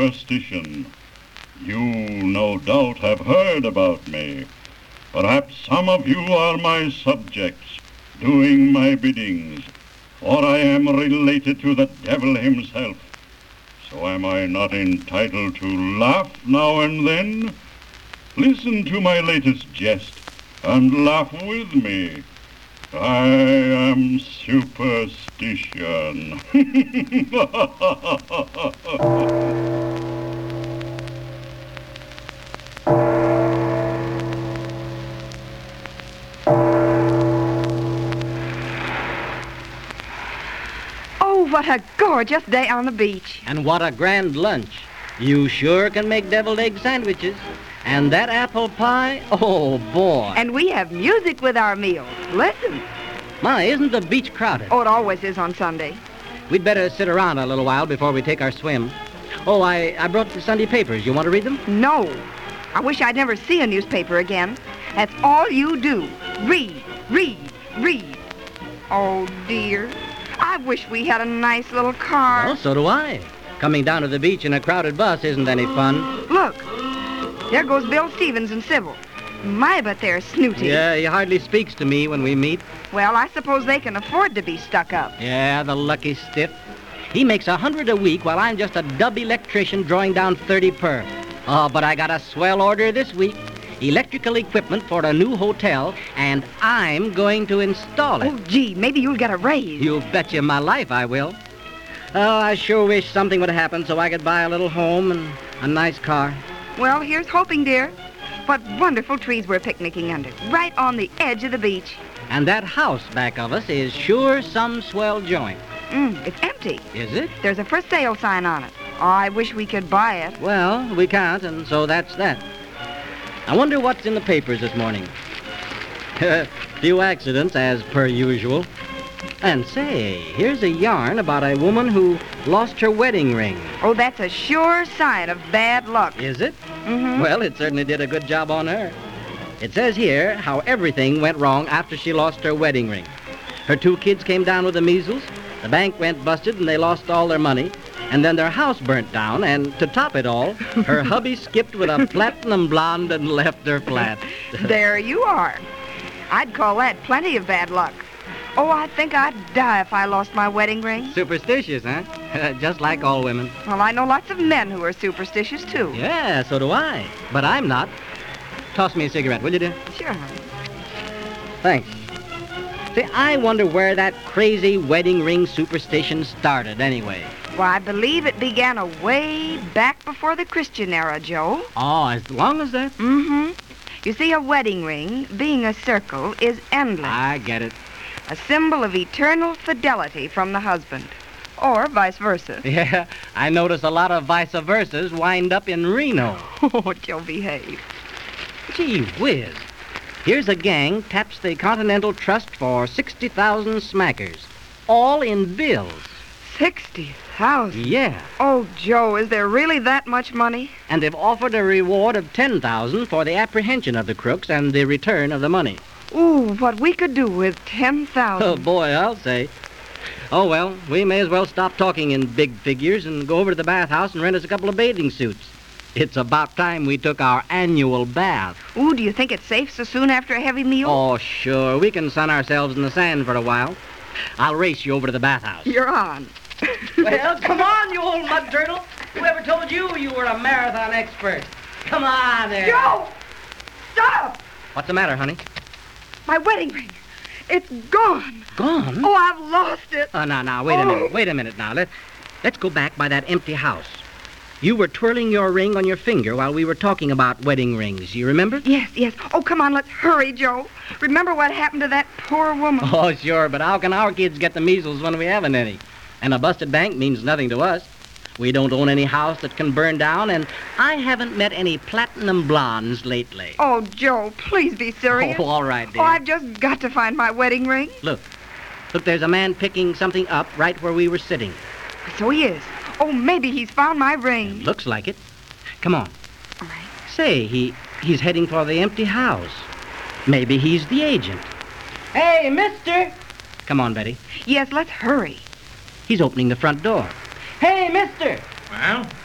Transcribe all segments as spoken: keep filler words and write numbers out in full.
superstition. You no doubt have heard about me. Perhaps some of you are my subjects, doing my biddings, or I am related to the devil himself. So am I not entitled to laugh now and then? Listen to my latest jest and laugh with me. I am superstition. Oh, what a gorgeous day on the beach. And what a grand lunch. You sure can make deviled egg sandwiches. And that apple pie, oh, boy. And we have music with our meals. Listen. My, isn't the beach crowded? Oh, it always is on Sunday. We'd better sit around a little while before we take our swim. Oh, I, I brought the Sunday papers. You want to read them? No. I wish I'd never see a newspaper again. That's all you do. Read, read, read. Oh, dear. I wish we had a nice little car. Well, so do I. Coming down to the beach in a crowded bus isn't any fun. Look. There goes Bill Stevens and Sybil. My, but they're snooty. Yeah, he hardly speaks to me when we meet. Well, I suppose they can afford to be stuck up. Yeah, the lucky stiff. He makes a hundred a week while I'm just a dub electrician drawing down thirty per. Oh, but I got a swell order this week. Electrical equipment for a new hotel, and I'm going to install it. Oh, gee, maybe you'll get a raise. You betcha my life I will. Oh, I sure wish something would happen so I could buy a little home and a nice car. Well, here's hoping, dear. What wonderful trees we're picnicking under, right on the edge of the beach. And that house back of us is sure some swell joint. Mm, it's empty. Is it? There's a for sale sign on it. Oh, I wish we could buy it. Well, we can't, and so that's that. I wonder what's in the papers this morning. Few accidents, as per usual. And say, here's a yarn about a woman who lost her wedding ring. Oh, that's a sure sign of bad luck. Is it? Mm-hmm. Well, it certainly did a good job on her. It says here how everything went wrong after she lost her wedding ring. Her two kids came down with the measles, the bank went busted, and they lost all their money. And then their house burnt down, and to top it all, her hubby skipped with a platinum blonde and left her flat. There you are. I'd call that plenty of bad luck. Oh, I think I'd die if I lost my wedding ring. Superstitious, huh? Just like all women. Well, I know lots of men who are superstitious, too. Yeah, so do I. But I'm not. Toss me a cigarette, will you, dear? Sure, honey. Thanks. See, I wonder where that crazy wedding ring superstition started, anyway. Well, I believe it began away back before the Christian era, Joe. Oh, as long as that? Mm-hmm. You see, a wedding ring, being a circle, is endless. I get it. A symbol of eternal fidelity from the husband. Or vice versa. Yeah, I notice a lot of vice versas wind up in Reno. Oh, Joe, behave. Gee whiz. Here's a gang taps the Continental Trust for sixty thousand smackers. All in bills. Sixty thousand? Yeah. Oh, Joe, is there really that much money? And they've offered a reward of ten thousand for the apprehension of the crooks and the return of the money. Ooh, what we could do with ten thousand. Oh, boy, I'll say. Oh, well, we may as well stop talking in big figures and go over to the bathhouse and rent us a couple of bathing suits. It's about time we took our annual bath. Ooh, do you think it's safe so soon after a heavy meal? Oh, sure. We can sun ourselves in the sand for a while. I'll race you over to the bathhouse. You're on. Well, come on, you old mud turtle. Whoever told you you were a marathon expert? Come on there. Joe! Stop! What's the matter, honey? My wedding ring. It's gone. Gone? Oh, I've lost it. Oh, now, now, wait a Oh. minute. Wait a minute now. Let, let's go back by that empty house. You were twirling your ring on your finger while we were talking about wedding rings. You remember? Yes, yes. Oh, come on, let's hurry, Joe. Remember what happened to that poor woman? Oh, sure, but how can our kids get the measles when we haven't any? And a busted bank means nothing to us. We don't own any house that can burn down, and I haven't met any platinum blondes lately. Oh, Joe, please be serious. Oh, all right, dear. Oh, I've just got to find my wedding ring. Look. Look, there's a man picking something up right where we were sitting. So he is. Oh, maybe he's found my ring. Looks like it. Come on. All right. Say, he he's heading for the empty house. Maybe he's the agent. Hey, mister! Come on, Betty. Yes, let's hurry. He's opening the front door. Hey, mister! Well,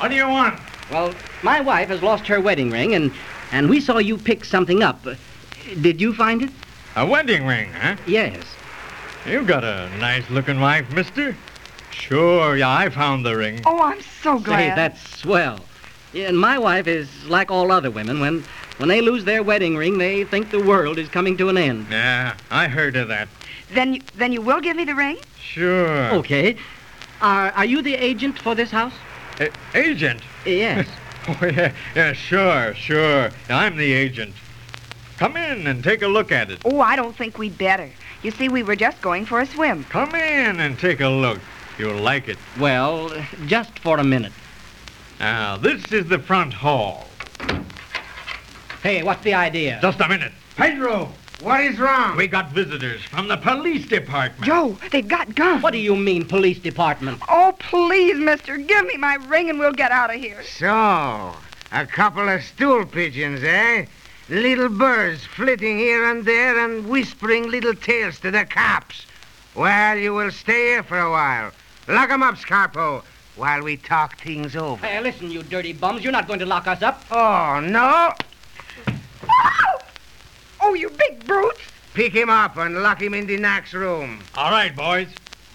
What do you want? Well, my wife has lost her wedding ring, and, and we saw you pick something up. Uh, Did you find it? A wedding ring, huh? Yes. You got a nice-looking wife, mister. Sure, yeah, I found the ring. Oh, I'm so glad. Say, that's swell. Yeah, and my wife is like all other women. When, when they lose their wedding ring, they think the world is coming to an end. Yeah, I heard of that. Then you, then you will give me the ring? Sure. Okay. Are, are you the agent for this house? A- agent? Yes. Oh, yeah, yeah, sure, sure. I'm the agent. Come in and take a look at it. Oh, I don't think we'd better. You see, we were just going for a swim. Come in and take a look. You'll like it. Well, just for a minute. Now, this is the front hall. Hey, what's the idea? Just a minute. Pedro, What is wrong? we got visitors from the police department. Joe, they've got guns. What do you mean, police department? Oh, please, mister, give me my ring and we'll get out of here. So, a couple of stool pigeons, eh? Little birds flitting here and there and whispering little tales to the cops. Well, you will stay here for a while. Lock 'em up, Scarpo, while we talk things over. Hey, listen, you dirty bums. You're not going to lock us up. Oh, no? Oh, oh you big brutes. Pick him up and lock him in the next room. All right, boys.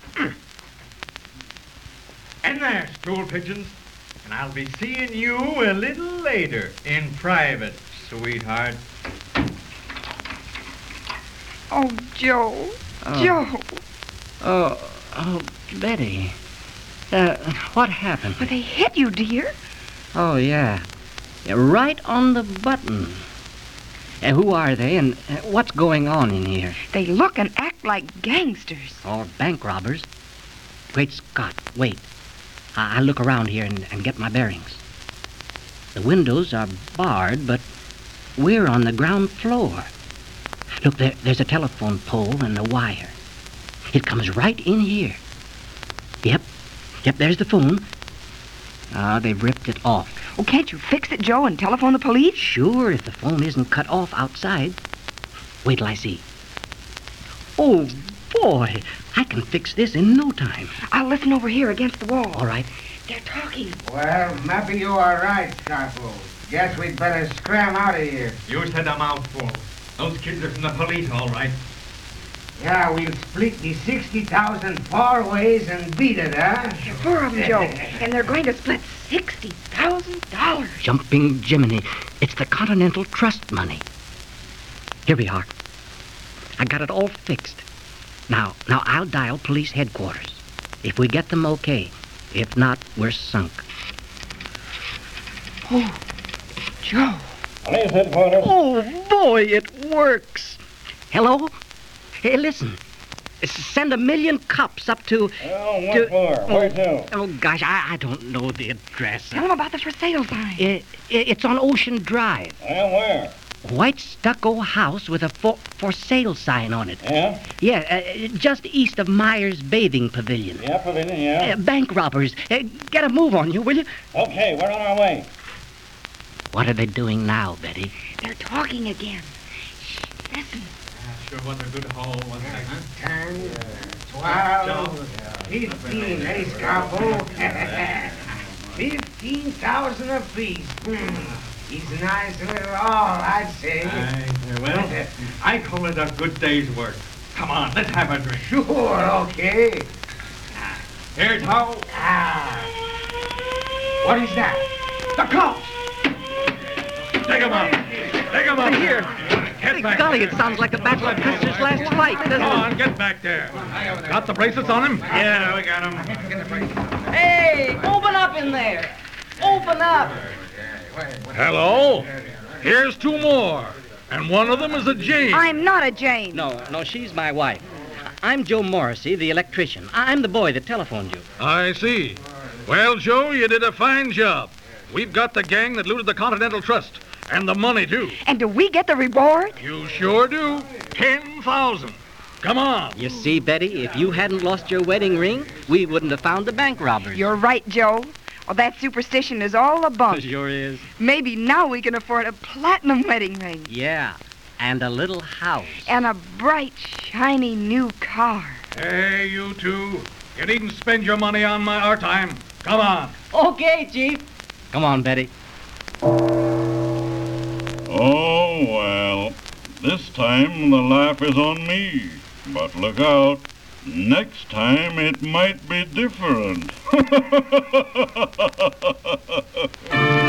In there, stool pigeons. And I'll be seeing you a little later in private, sweetheart. Oh, Joe. Oh. Joe. Oh, oh, Betty. Uh, what happened? Well, they hit you, dear. Oh, yeah. Yeah, right on the button. Uh, who are they, and uh, what's going on in here? They look and act like gangsters. Or bank robbers. Great Scott, wait. I- I'll look around here and, and get my bearings. The windows are barred, but we're on the ground floor. Look, there, there's a telephone pole and a wire. It comes right in here. Yep, yep, there's the phone. Ah, they've ripped it off. Oh, can't you fix it, Joe, and telephone the police? Sure, if the phone isn't cut off outside. Wait till I see. Oh, boy, I can fix this in no time. I'll listen over here against the wall. All right. They're talking. Well, maybe you are right, Scarpo. Guess we'd better scram out of here. You said a mouthful. Those kids are from the police, all right. Yeah, we'll split the sixty thousand four ways and beat it, huh? Four of them, Joe. And they're going to split sixty thousand dollars. Jumping Jiminy. It's the Continental Trust money. Here we are. I got it all fixed. Now, now I'll dial police headquarters. If we get them, okay. If not, we're sunk. Oh, Joe. Police headquarters. Oh, boy, it works. Hello? Hey, listen. S- Send a million cops up to... Well, what to- for? Where to? Oh, gosh, I, I don't know the address. Tell them about the for sale sign. It, it's on Ocean Drive. Well, where? White stucco house with a for, for sale sign on it. Yeah? Yeah, uh, just east of Myers Bathing Pavilion. Yeah, pavilion, yeah. Uh, bank robbers. Uh, get a move on you, will you? Okay, we're on our way. What are they doing now, Betty? They're talking again. Shh, listen. Sure was a good haul, wasn't it, huh? Ten, twelve, fifteen, eh, Scarpo? Fifteen thousand apiece. Hmm. It's a nice little haul, I'd say. Aye, well, I call it a good day's work. Come on, let's have a drink. Sure, okay. Here's how. Ah. What is that? The cops! Take 'em out. Take 'em out. Here. Get back Golly, there. it sounds like the Battle of Custer's last fight, doesn't Come it? on, get back there. Got the bracelets on him? Yeah, we got him. Hey, open up in there. Open up. Hello? Here's two more. And one of them is a Jane. I'm not a Jane. No, no, she's my wife. I'm Joe Morrissey, the electrician. I'm the boy that telephoned you. I see. Well, Joe, you did a fine job. We've got the gang that looted the Continental Trust. And the money, too. And do we get the reward? You sure do. Ten thousand. Come on. You see, Betty, if you hadn't lost your wedding ring, we wouldn't have found the bank robbers. You're right, Joe. Well, that superstition is all a bunk. Sure is. Maybe now we can afford a platinum wedding ring. Yeah, and a little house. And a bright, shiny new car. Hey, you two. You needn't spend your money on my our time. Come on. Okay, Chief. Come on, Betty. Oh, well, this time the laugh is on me. But look out, next time it might be different.